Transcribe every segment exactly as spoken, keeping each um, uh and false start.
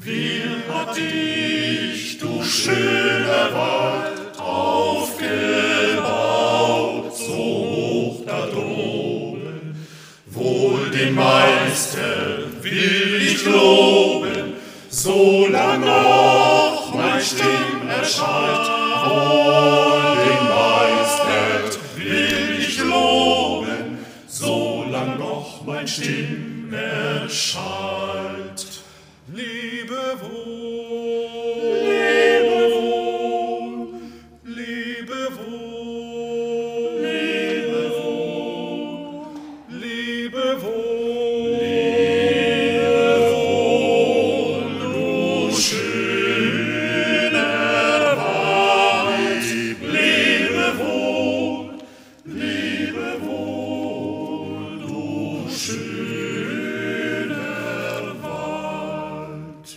Wer hat dich, du schöner Wald, aufgebaut, so hoch da droben? Wohl den Meister will ich loben, solang noch mein Stimm erschallt. Wohl den Meister will ich loben, solang noch mein Stimm erschallt. Lebe wohl, lebe wohl, lebe wohl, lebe wohl, lebe wohl, lebe wohl, du schöner Wald, lebe wohl, lebe wohl, du schöner Wald.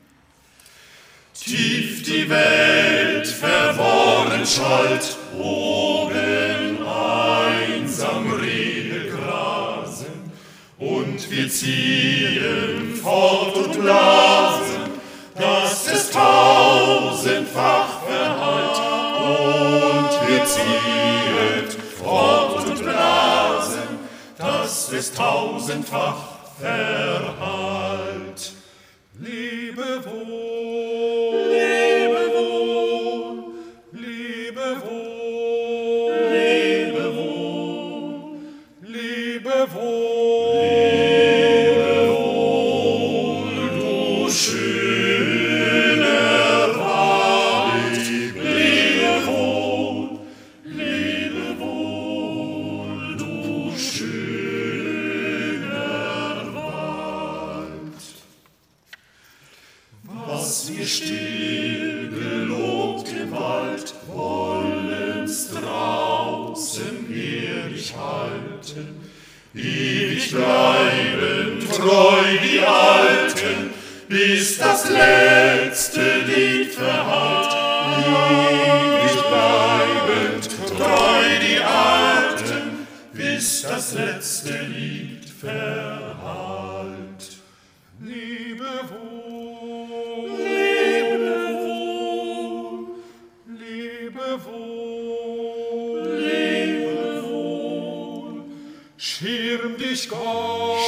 Tief die Welt verworren schallt, oben einsam Rehe grasen, und wir ziehen fort und blasen, dass es tausendfach verhallt. Und wir ziehen fort und blasen, dass es tausendfach verhallt. Lebe wohl, lebe wohl, lebe wohl, lebe wohl, lebe wohl, lebe wohl, du schöner Wald, lebe wohl, lebe wohl, du schöner Wald. Was wir still gelobt im Wald, wollen's draußen ehrlich halten, ewig bleiben treu die Alten, bis das letzte Lied verhallt. Ewig bleiben treu die Alten, bis das letzte Lied verhallt. Liebe wohl, lebe wohl, lebe wohl, lebe wohl, schirm dich Gott